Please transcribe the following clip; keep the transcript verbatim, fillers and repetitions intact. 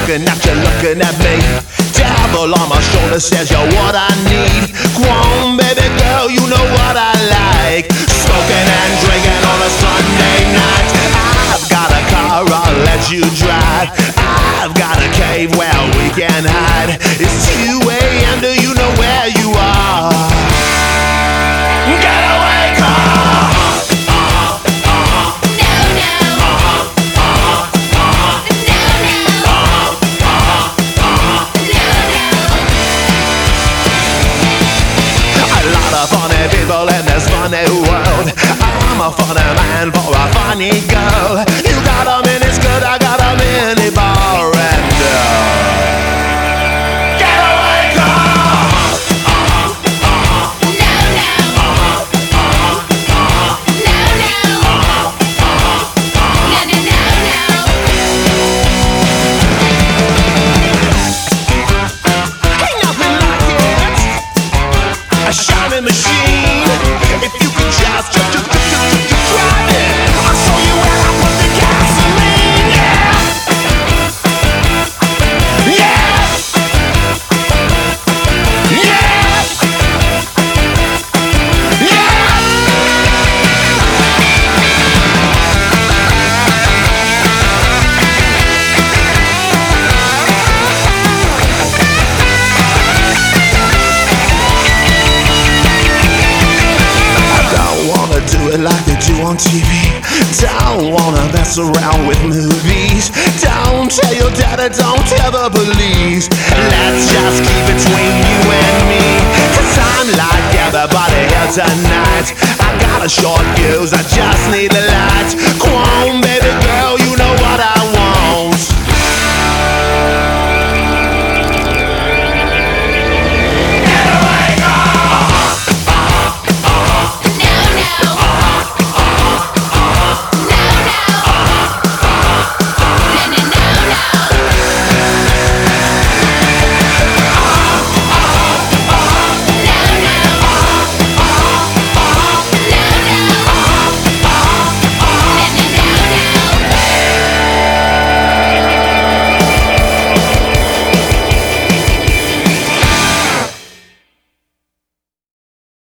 looking at you, looking at me. Devil on my shoulder says you're what I need. Go on, baby girl, you know what I like. Smoking and drinking on a Sunday night. I've got a car, I'll let you drive. I've got a cave where we can hide. It's two a m, do you know where you are? Get away, car! Funny people in this funny world. I'm a funny man for a funny girl. You got a mini skirt, I got a mini bar, and uh, get away, girl! A shining machine. If you could just, just, just, just, just, just drive it, I'll show you where I put the gasoline. Yeah, yeah, yeah, yeah. Do it like they do on T V. Don't wanna mess around with movies. Don't tell your daddy, don't tell the police. Let's just keep it between you and me. Cause I'm like everybody here tonight. I got a short fuse, I just need the light.